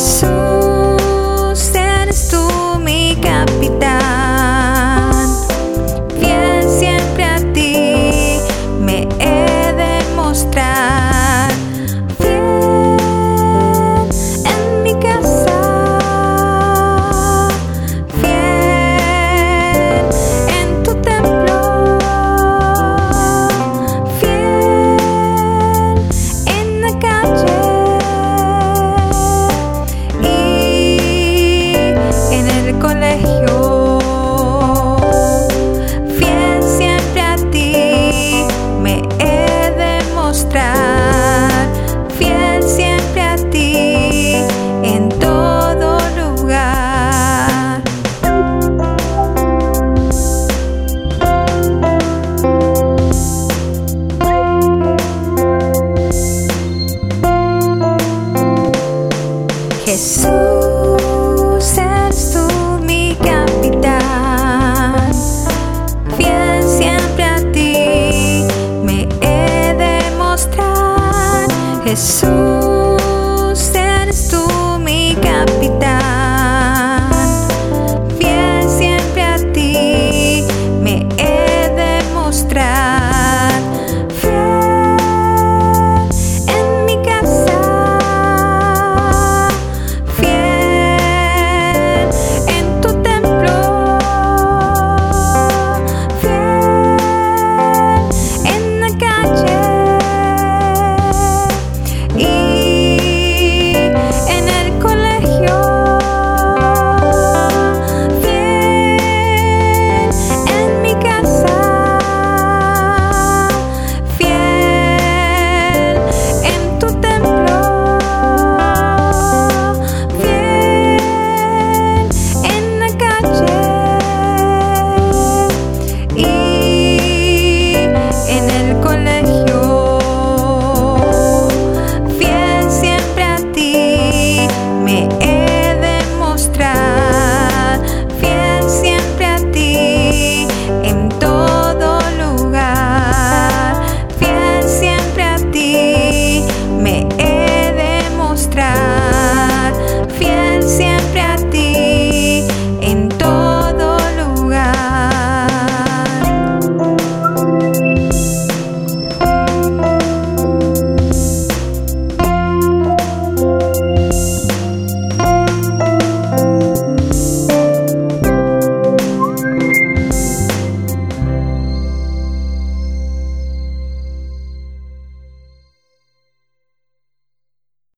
Jesús, eres tú mi capitán. Fiel siempre a ti me he de mostrar. Fiel en mi casa, fiel en tu templo, fiel en la calle y en el colegio. Fiel siempre a ti me he de mostrar. Fiel siempre a ti en todo lugar. Jesús, eres tú mi capitán. Fiel siempre a ti me he de mostrar. Jesús.